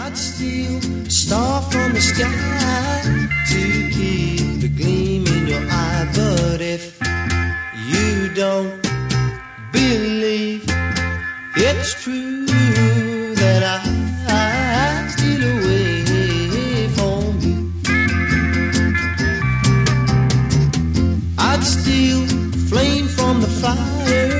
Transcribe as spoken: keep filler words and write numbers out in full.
I'd steal a star from the sky to keep the gleam in your eye. But if you don't believe it's true that I, I steal away from you, I'd steal flame from the fire